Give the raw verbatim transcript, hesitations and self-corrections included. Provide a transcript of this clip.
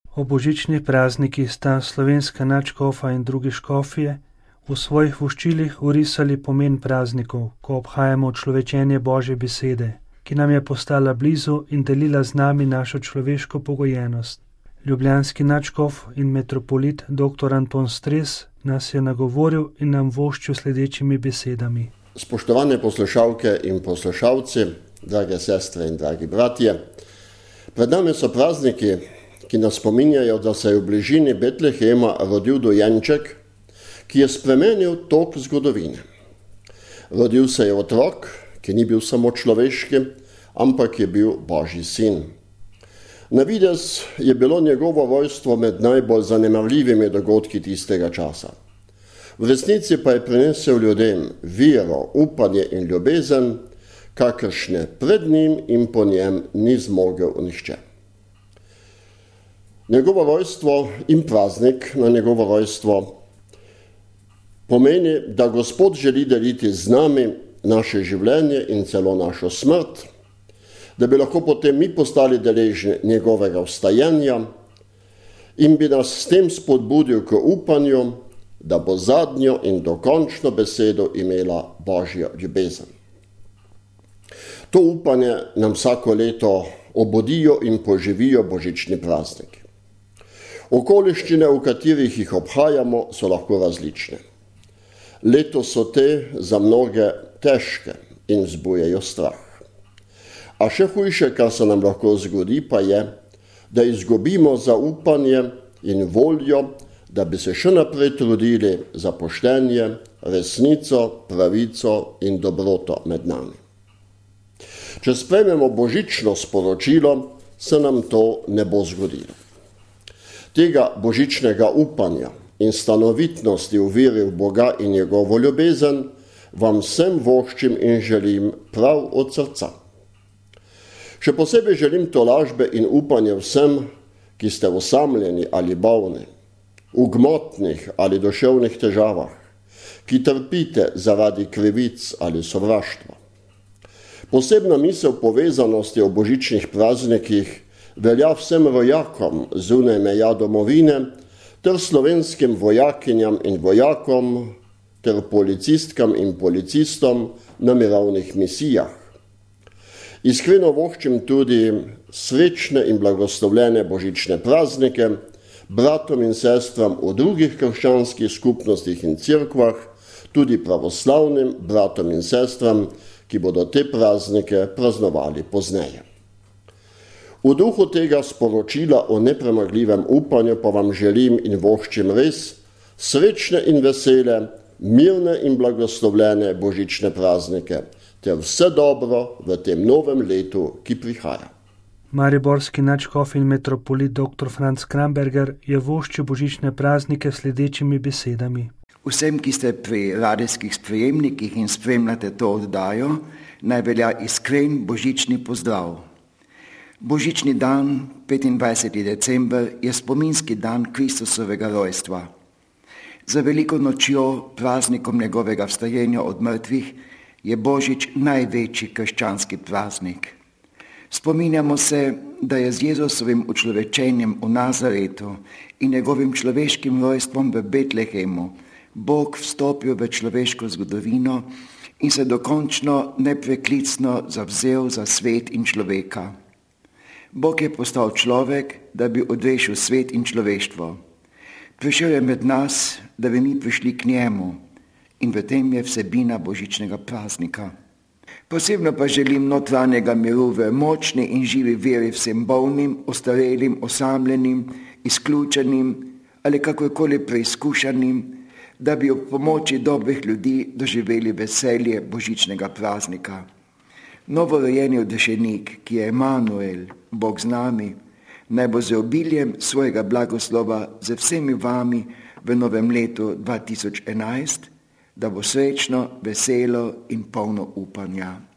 O božičnih praznikih sta slovenska nadškofa in drugi škofje v svojih voščilih orisali pomen praznikov, ko obhajamo človečenje Božje besede, ki nam je postala blizu in delila z nami našo človeško pogojenost. Ljubljanski nadškof in metropolit dr. Anton Stres nas je nagovoril in nam voščil sledečimi besedami. Spoštovane poslušalke in poslušalci, drage sestre in dragi bratje, pred nami so prazniki, ki nas spominjajo, da se je v bližini Betlehema rodil dojenček, ki je spremenil tok zgodovine. Rodil se je otrok, ki ni bil samo človeški, ampak je bil Božji sin. Na videz je bilo njegovo rojstvo med najbolj zanemarljivimi dogodki tistega časa. V resnici pa je prinesel ljudem vero, upanje in ljubezen, kakršne pred njim in po njem ni zmogel nihče. Njegovo rojstvo in praznik na njegovo rojstvo pomeni, da Gospod želi deliti z nami naše življenje in celo našo smrt, da bi lahko potem mi postali deležni njegovega vstajenja in bi nas s tem spodbudil k upanju, da bo zadnjo in dokončno besedo imela Božja ljubezen. To upanje nam vsako leto obodijo in poživijo božični prazniki. Okoliščine, v katerih jih obhajamo, so lahko različne. Letos so te za mnoge težke in vzbujajo strah. A še hujše, kar se nam lahko zgodi, pa je, da izgubimo zaupanje in voljo, da bi se še naprej trudili za poštenje, resnico, pravico in dobroto med nami. Če sprejmemo božično sporočilo, se nam to ne bo zgodilo. Tega božičnega upanja in stanovitnosti v veri v Boga in njegovo ljubezen vam vsem voščim in želim prav od srca. Še posebej želim tolažbe in upanje vsem, ki ste osamljeni ali bolni, v gmotnih ali duševnih težavah, ki trpite zaradi krivic ali sovraštva. Posebna misel povezanosti o božičnih praznikih velja vsem rojakom zunaj meja domovine ter slovenskim vojakinjam in vojakom ter policistkam in policistom na mirovnih misijah. Iskreno voščim tudi srečne in blagoslovljene božične praznike bratom in sestram v drugih krščanskih skupnostih in cerkvah, tudi pravoslavnim bratom in sestram, ki bodo te praznike praznovali pozneje. V duhu tega sporočila o nepremagljivem upanju pa vam želim in voščim res srečne in vesele, mirne in blagoslovljene božične praznike ter vse dobro v tem novem letu, ki prihaja. Mariborski nadškof in metropolit dr. Franc Kramberger je voščil božične praznike sledečimi besedami. Vsem, ki ste pri radijskih sprejemnikih in spremljate to oddajo, naj velja iskren božični pozdrav. Božični dan, petindvajseti december, je spominski dan Kristusovega rojstva. Za veliko nočjo, praznikom njegovega vstajenja od mrtvih, je Božič največji krščanski praznik. Spominjamo se, da je z Jezusovim učlovečenjem v Nazaretu in njegovim človeškim rojstvom v Betlehemu Bog vstopil v človeško zgodovino in se dokončno nepreklicno zavzel za svet in človeka. Bog je postal človek, da bi odrešil svet in človeštvo. Prišel je med nas, da bi mi prišli k njemu, in v tem je vsebina božičnega praznika. Posebno pa želim notranjega miru v močni in živi veri vsem bolnim, ostarelim, osamljenim, izključenim ali kakorkoli preizkušanim, da bi ob pomoči dobrih ljudi doživeli veselje božičnega praznika. Novorojeni odrešenik, ki je Emanuel, Bog z nami, naj bo z obiljem svojega blagoslova z vsemi vami v novem letu dva tisoč enajst, da bo srečno, veselo in polno upanja.